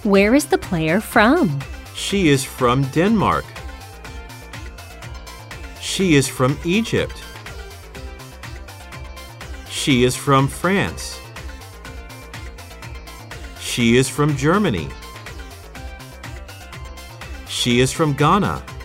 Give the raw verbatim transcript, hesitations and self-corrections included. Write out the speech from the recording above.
Where is the player from? She is from Denmark. She is from Egypt. She is from France. She is from Germany. She is from Ghana.